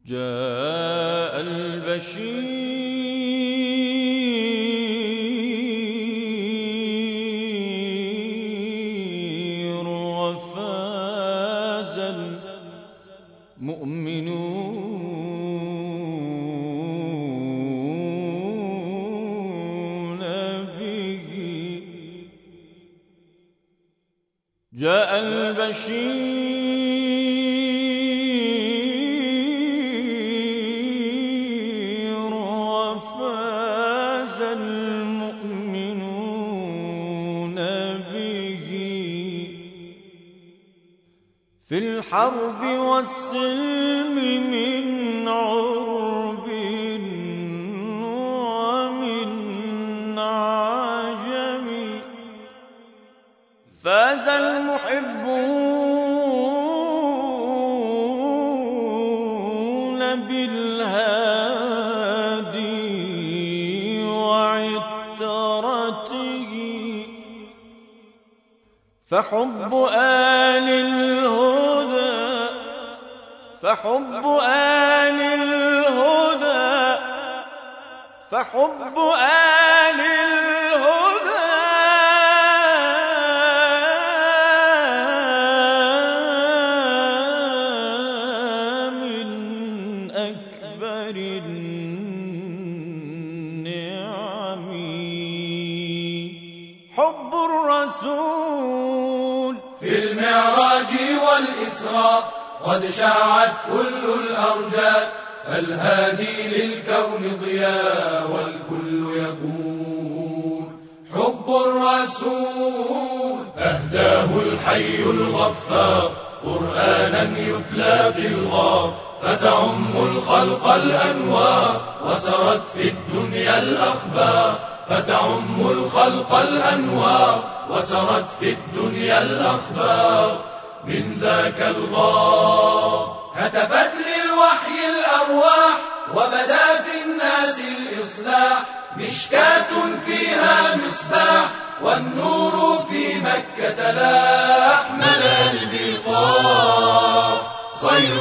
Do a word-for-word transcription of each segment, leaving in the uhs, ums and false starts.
جاء البشير وفاز المؤمنون به. جاء البشير وفاز المؤمنون به في الحرب والسلم من عرب ومن عجم. فاز المحبون بالهادي وعترته. فحب آل الهدى فحب آل الهدى فحب آل الهدى من أكبر النعم. حب الرسول في المعراج والإسراء قد شاعت كل الأرجاء. فالهادي للكون ضياء والكل يقول حب الرسول. أهداه الحي الغفار قرآنا يتلى في الغار. فتعم الخلق الأنوار وسرت في الدنيا الأخبار. فتعم الخلق الأنوار وسرت في الدنيا الأخبار. من ذاك الغار هتفت للوحي الأرواح وبدا في الناس الإصلاح. مشكاة فيها مصباح والنور في مكة لاح. ملأ البطاح خير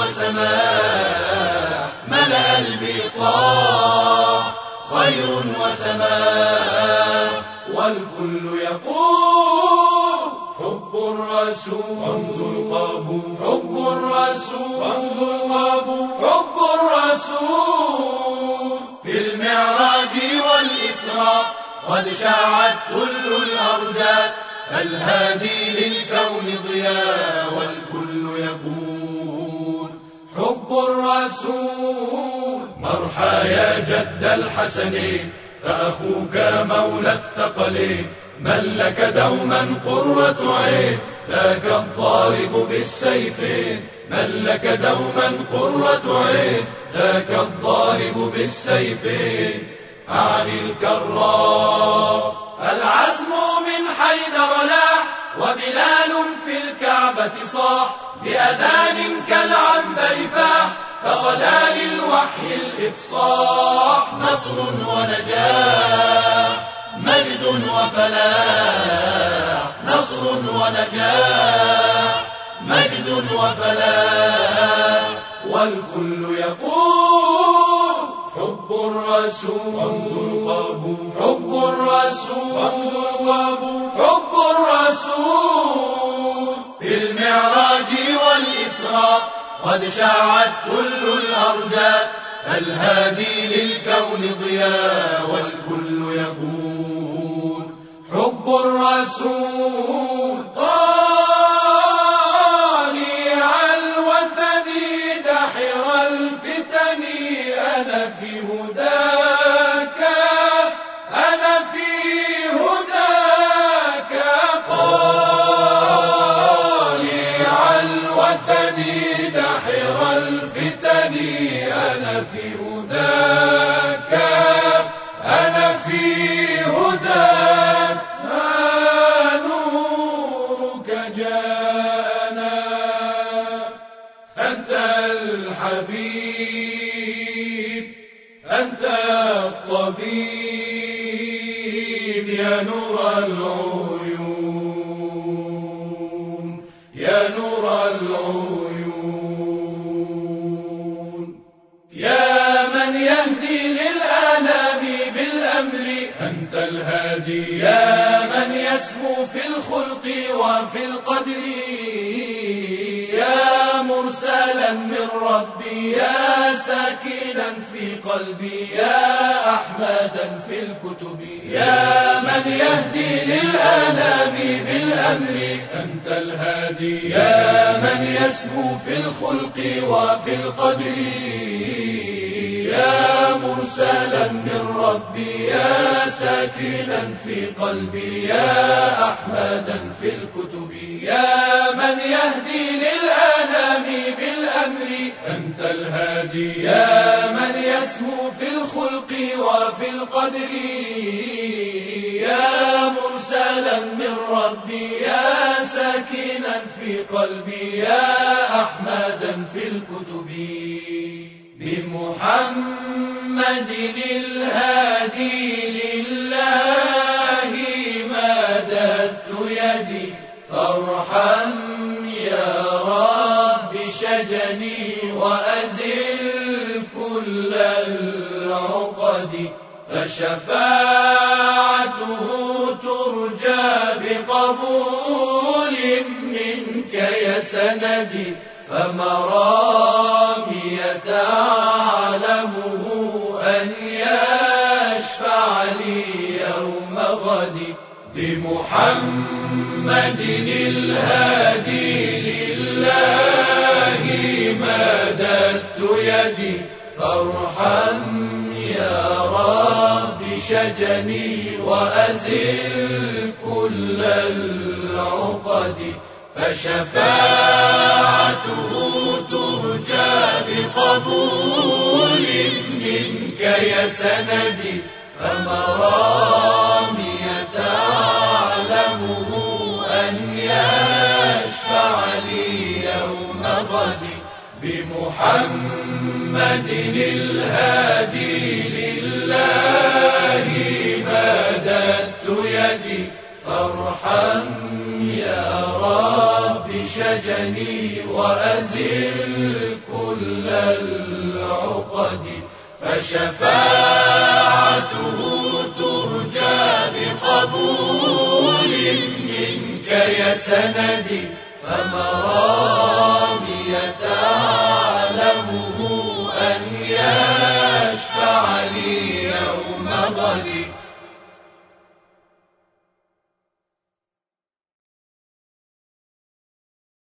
وسماح. ملأ البطاح خير وسماح. والكل يقول حب الرسول رمز القبول. حب الرسول رمز القبول. حب الرسول في المعراج والإسراء قد شاعت كل الأرجاء. فالهادي للكون ضياء والكل يقول حب الرسول. مرحى يا جد الحسنين فأخوك مولى الثقلين. من لك دوما قرة عين ذاك الضارب بالسيفين. من لك دوما قرة عين ذاك الضارب بالسيفين. أعني الكرار فالعزم من حيدر لاح. وبلال في الكعبة صاح بأذان كالعنبر فاح. فغدا للوحي الإفصاح. نصر ونجاح مجد وفلاح. نصر ونجاح مجد وفلاح. والكل يقول حب الرسول رمز القبول. حب الرسول رمز القبول. حب الرسول في المعراج والإسراء قد شاعت كل الأرجاء. فالهادي للكون ضياء والكل يقول حب الرسول. طالع الوثن دحر الفتن أنا في هداك. أنا في هداك. طالع الوثن دحر الفتن أنا في هداك. أنا في هداك. ها نورك جاءنا أنت الحبيب. أنت الطبيب يا نور العيون. يا نور العيون. يهدي للأنام بالأمر أنت الهادي يا من يسمو في الخلق وفي القدر يا مرسلا من ربي يا ساكنا في قلبي يا أحمدا في الكتب يا من يهدي للأنام بالأمر أنت الهادي يا من يسمو في الخلق وفي القدر يا مرسلا من ربي يا ساكنا في قلبي يا أحمدا في الكتب يا من يهدي للأنام بالأمر أنت الهادي يا من يسمو في الخلق وفي القدر يا مرسلا من ربي يا ساكنا في قلبي يا أحمدا في الكتب بمحمد الهادي لله مددت يدي فارحم يا رب شجني وأزل كل العقد فشفاعته ترجى بقبول منك يا سندي فمرامي تعلمه أن يشفع لي يوم غد بمحمد الهادي لله مددت يدي فارحم يا رب شجني وأزل كل العقد فشفاعته ترجى بقبول منك يا سندي فمرامي تعلمه أن يشفع لي يوم غد بمحمد الهادي لله مددت يدي فارحم يا رب شجني وأزل كل العقد فشفاعته ترجى بقبول منك يا سندي فمرامي